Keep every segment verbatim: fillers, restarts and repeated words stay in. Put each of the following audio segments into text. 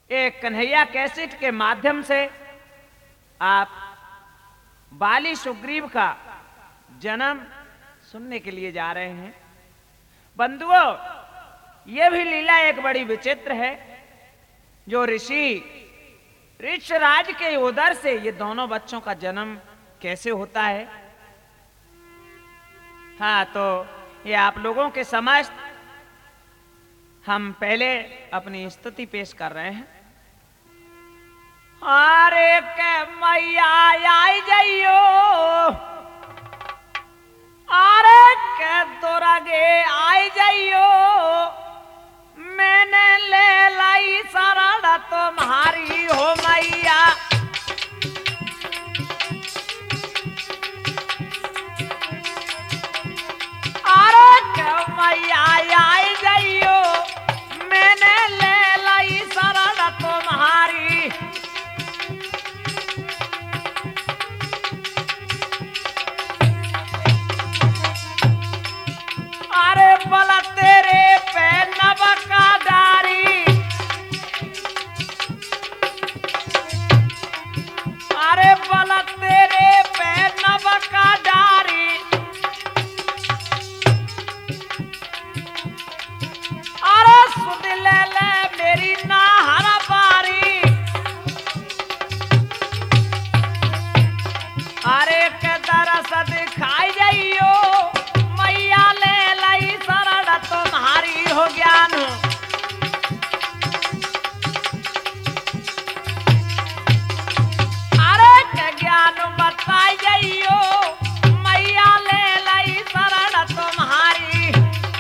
एक कन्हैया कैसेट के माध्यम से आप बाली सुग्रीव का जन्म सुनने के लिए जा रहे हैं। बंधुओं, यह भी लीला एक बड़ी विचित्र है, जो ऋषि ऋषराज के उदर से ये दोनों बच्चों का जन्म कैसे होता है। हाँ, तो ये आप लोगों के समक्ष हम पहले अपनी स्तुति पेश कर रहे हैं। अरे के मैया आई जाइयो, अरे के तोरागे आई जाइयो, मैंने ले लाई शरण तुम्हारी हो मैया। अरे के मैया आई जाइयो, मैंने ले लाई शरण तुम्हारी। अरे बला तेरे पे नबका डारी, अरे बला तेरे पे नबका डारी। अरे सुध ले ले मेरी नाहरा बारी। अरे के दरस दिखाई जाइयो, मैया ले लाई शरण तुम्हारी हो ज्ञान। अरे के ज्ञान बताई जाइयो, मैया ले लाई शरण तुम्हारी।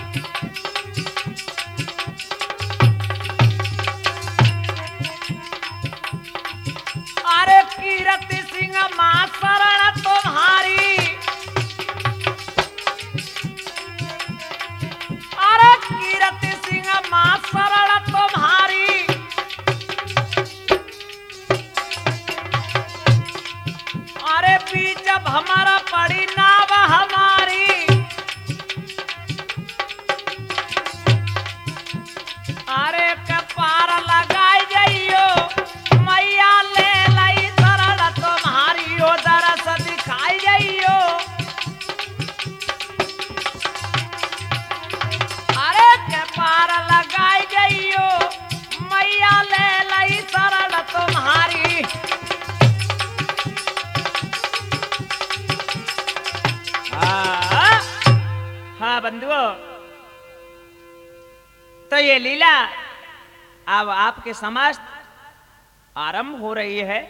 अरे कीरति सिंह मां शरण तुम्हारी। अरे कीरति सिंह मां शरण तुम्हारी। अरे बीच जब हमारा पड़ी नाव हमारी। अरे कपार लगाई जाइयो, मैया ले लाई शरण तुम्हारी हो दरस दिखाई जाइयो। अरे कपार लगाई जाइयो, मैया ले लाई शरण तुम्हारी। हाँ हाँ बंधुओं, तो ये लीला अब आपके समस्त आरंभ हो रही है।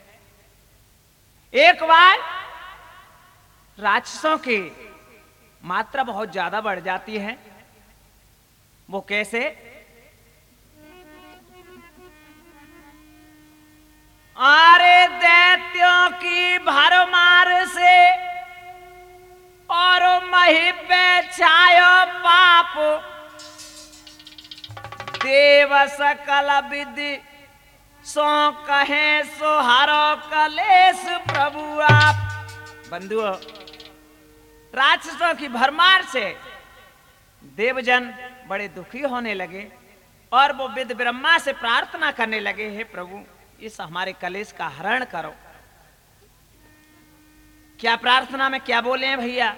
एक बार राक्षसों की मात्रा बहुत ज्यादा बढ़ जाती है। वो कैसे? अरे दैत्यों की भरमार से और मही पे छायो पाप, देव सकल विधि सो कहे सो हरो कलेश प्रभु आप। बंधुओं, राक्षसों की भरमार से देवजन बड़े दुखी होने लगे और वो विद ब्रह्मा से प्रार्थना करने लगे, हे प्रभु इस हमारे कलेश का हरण करो। क्या प्रार्थना में क्या बोले हैं भैया?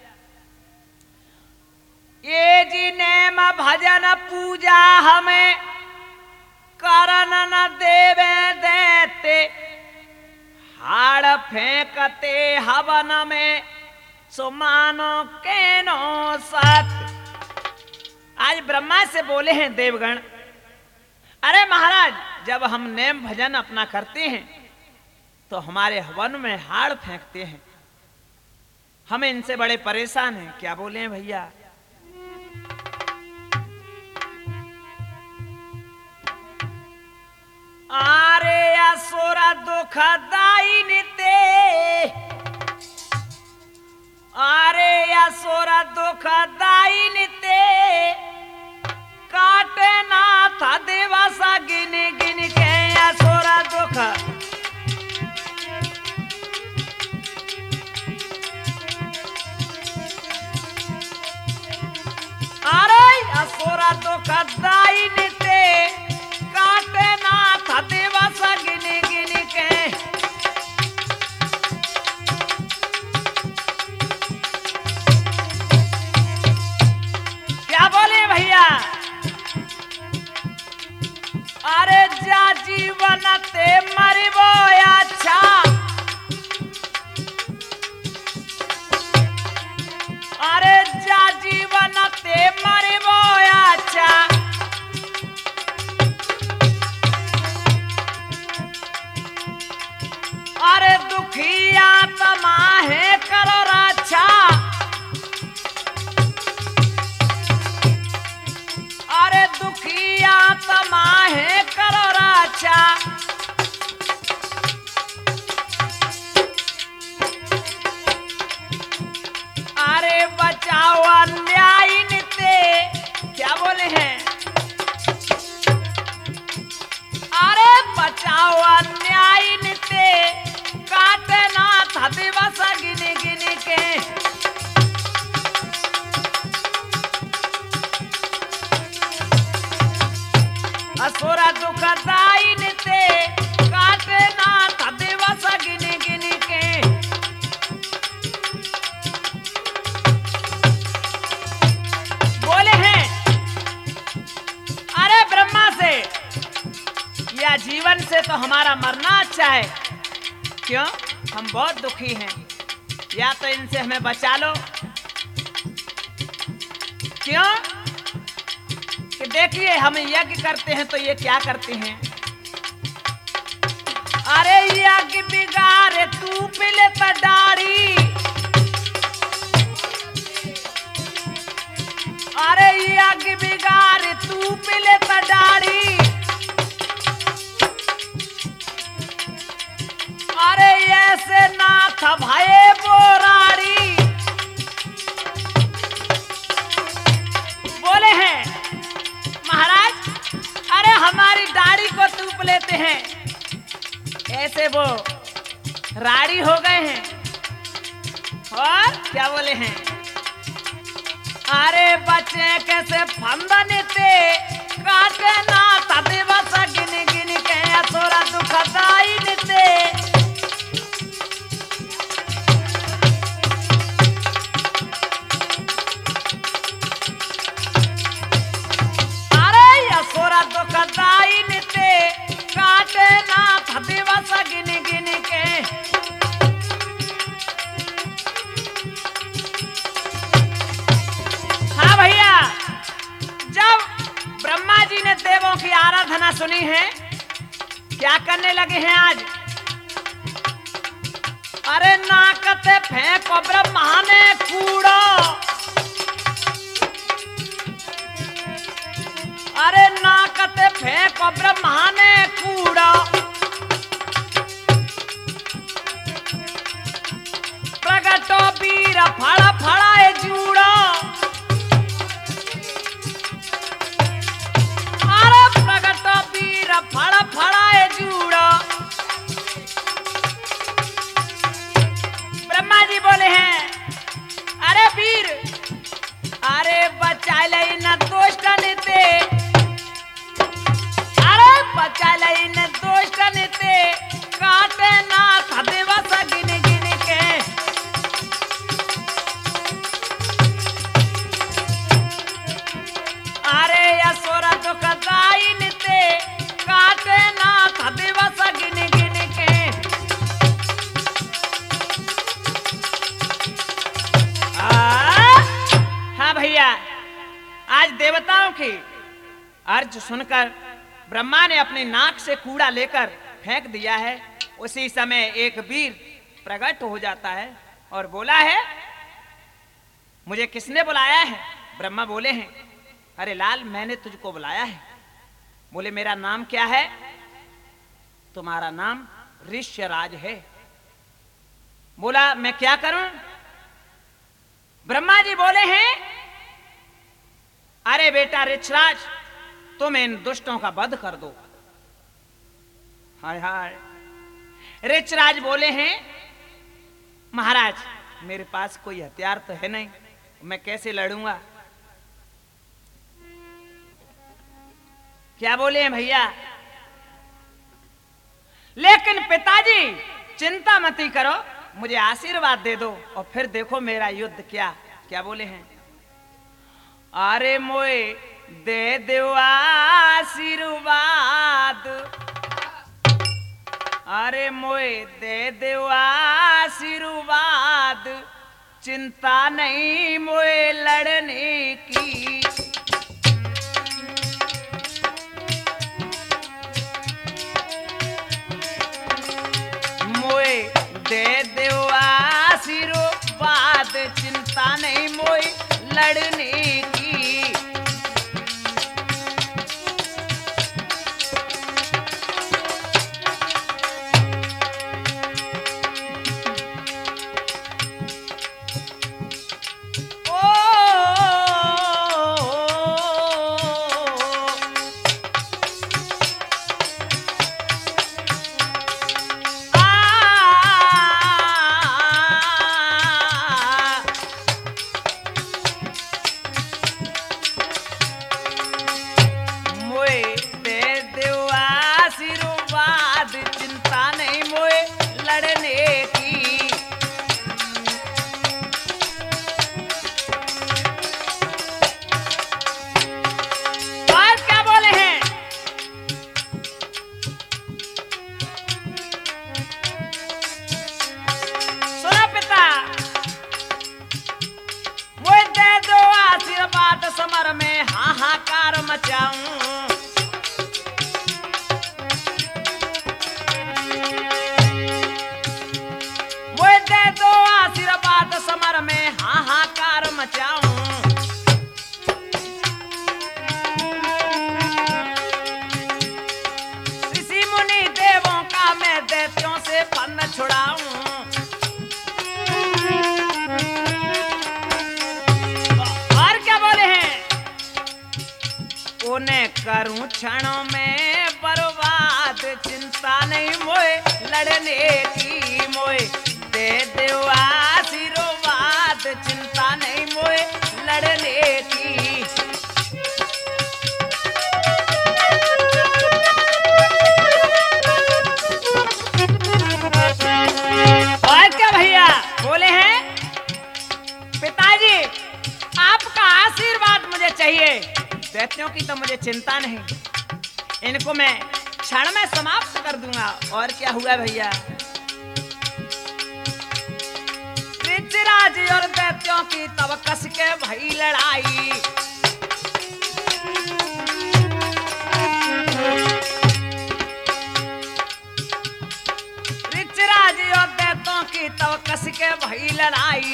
ये जी नेम भजन पूजा हमें करन न देवे देते, हाड़ फेंकते हवन में सुमानो के नो सत। आज ब्रह्मा से बोले हैं देवगण, अरे महाराज जब हम नेम भजन अपना करते हैं तो हमारे हवन में हाड़ फेंकते हैं, हमें इनसे बड़े परेशान हैं। क्या बोले हैं भैया? आरे असुर दुखदाई निते, आरे असुर दुखदाई निते, काटे ना था दिवसा गिन गिन के असुर दुख। अरे असुर दुखदाई निते, काटे ना जीवन ते मरिबो अच्छा, अरे जा जीवन ते मरिबो अच्छा, अरे दुखिया तमाहे करो रक्षा, अरे दुखिया तमाहे करो रक्षा, अरे बचाओ अन्याय निते, क्या बोले हैं, अरे बचाओ अन्याय निते काटे ना था दिवस गिन गिन के, असुरा दुखदाई निते काटे ना था दिवस गिन गिन के, बोले हैं अरे ब्रह्मा से या जीवन से तो हमारा मरना अच्छा है, क्यों हम बहुत दुखी हैं, या तो इनसे हमें बचा लो, क्यों कि देखिए हम यज्ञ करते हैं तो ये क्या करते हैं, अरे यज्ञ बिगाड़े तू पिले दाढ़ी, अरे यज्ञ बिगाड़े तू पिले दाढ़ी, अरे ऐसे ना था भाई बोराड़ी, बोले हैं महाराज अरे हमारी दाढ़ी को तूप लेते हैं, ऐसे वो राड़ी हो गए हैं, और क्या बोले हैं, अरे बच्चे कैसे फंदन ते काटे ना था दिवस गिन गिन के, असुरा दुखदाई निते, असुरा दुखदाई निते काटे ना था दिवस गिन गिन के, हाँ भैया जब ब्रह्मा जी ने देवों की आराधना सुनी है क्या करने लगे हैं आज, अरे नाकते फेंको ब्रह्मा ने कूड़ो, अरे नाकते फेंको ब्रह्मा ने कूड़ा, प्रगटो वीर फड़ा फड़ाए जूड़ा, अरे प्रगटो वीर फड़ा फड़ाए जूड़ा, ब्रह्मा जी बोले हैं अरे वीर अरे बचा ले न दुष्ट निते, बचा लइन दोस्त निते काटे ना था दिवस गिन गिन के, अरे असुरा दुखदाई निते काटे ना था दिवस गिन गिन के, हाँ भैया आज देवताओं की अर्ज सुनकर ब्रह्मा ने अपनी नाक से कूड़ा लेकर फेंक दिया है, उसी समय एक वीर प्रकट हो जाता है और बोला है मुझे किसने बुलाया है, ब्रह्मा बोले हैं अरे लाल मैंने तुझको बुलाया है, बोले मेरा नाम क्या है, तुम्हारा नाम ऋष्यराज है, बोला मैं क्या करूं, ब्रह्मा जी बोले हैं अरे बेटा ऋषराज तुम इन दुष्टों का वध कर दो, हाय हाय ऋषराज बोले हैं महाराज मेरे पास कोई हथियार तो है नहीं, मैं कैसे लड़ूंगा, क्या बोले हैं भैया, लेकिन पिताजी चिंता मत करो मुझे आशीर्वाद दे दो और फिर देखो मेरा युद्ध क्या क्या बोले हैं, अरे मोए दे दो आशीर्वाद, अरे मोए दे देव आशीर्वाद, चिंता नहीं मोए लड़ने की। मोए दे देव आशीर्वाद, चिंता नहीं मोए लड़ने की। समर में हाहाकार मचाऊं, वो दे दो आशीर्वाद समर में हाहाकार मचाऊं। ऋषि मुनि देवों का मैं दैत्यों से फन छुड़ाऊं। उन्हें करूं क्षणों में बर्बाद, चिंता नहीं मोए लड़ने की। मोए दे देव आशीर्वाद, चिंता नहीं मोए लड़ने की। और क्या भैया बोले हैं, पिताजी आपका आशीर्वाद मुझे चाहिए, दैत्यों की तो मुझे चिंता नहीं, इनको मैं क्षण में समाप्त कर दूंगा। और क्या हुआ भैया, ऋचिराज और दैत्यों की तब कस के भई लड़ाई। ऋचिराज और दैत्यों की तब कस के भई लड़ाई।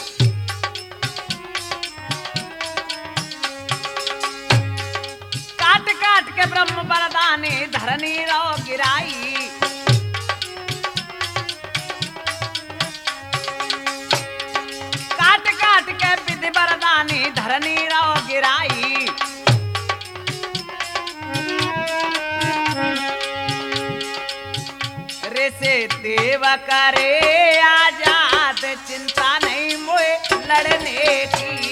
काट के ब्रह्म वरदानी धरनी रो गिराई। काट काट के विधि वरदानी धरनी रो गिराई। रे से देव करे आजाद, चिंता नहीं मोए लड़ने की।